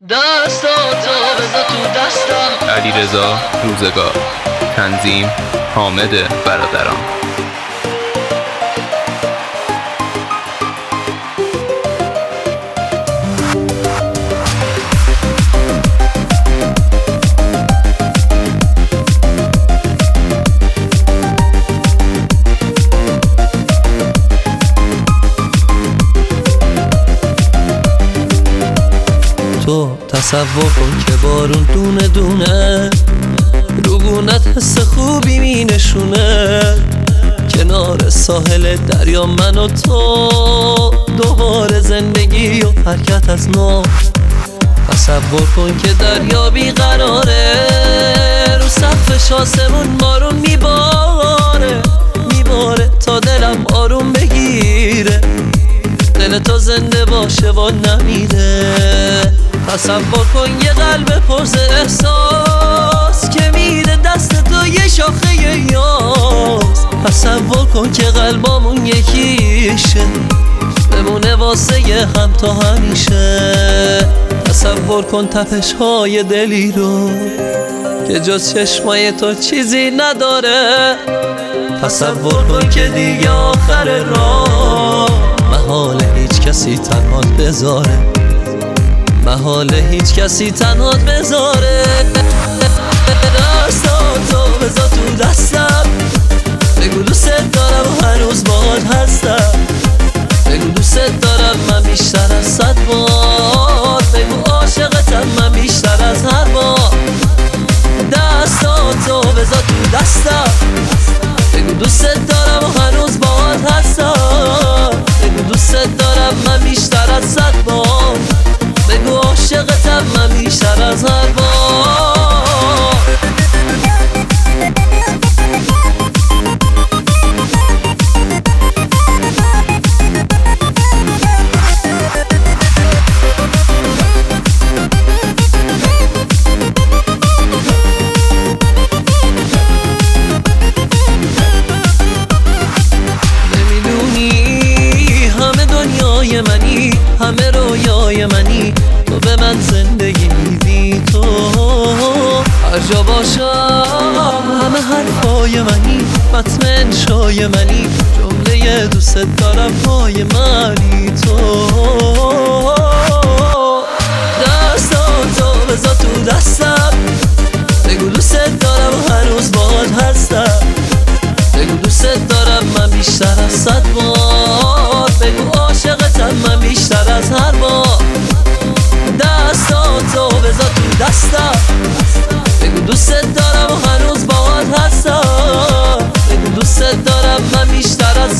دستاتو بذار تو دستم. علیرضا روزگار. تنظیم حامد برادران. تو تصور کن که بارون دونه دونه روبونت حس خوبی می نشونه. کنار ساحل دریا من و تو دوباره زندگی و حرکت از نو. تصور کن که دریا بیقراره، رو سقفش آسمون بارون میباره تا دلم آروم بگیره، دل تو زنده باشه و نمیره. تصور کن یه قلب پرز احساس که میره دست تو یه شاخه یاس. تصور کن که قلبامون یکیشه، بمونه واسه هم تا همیشه. تصور کن تپش های دلی رو که جز چشمای تو چیزی نداره. تصور کن که دیگه آخر راه محال هیچ کسی تنهات بذاره، محال هیچ کسی تنهات بذاره. دستاتو بذار تو دستم، بگو دوست دارم و هنوز باهات هستم. بگو دوست دارم من بیشتر از 100 بار، بگو عاشقتم من بیشتر از هر بار. دستاتو بذار تو دستم، بگو دوست دارم و هنوز باهات هستم. بگو دوست دارم من بیشتر از 100 بار، بگو عاشقتم من بیشتر از هر بار. منی همه رویای منی، تو به من زندگی میدی. تو هر جا باشم همه حرفای منی، متن انشای منی، جمله دوست دارم پای منی. تو دستاتو بذار تو دستم، بگو دوست دارم و هنوز باهات هستم. بگو دوست دارم من بیشتر از 100 بار، بگو عاشقتم من بیشتر از هر بار. دستاتو بذار تو دستم، بگو دوست دارم و هنوز باهات هستم. بگو دوست دارم من بیشتر از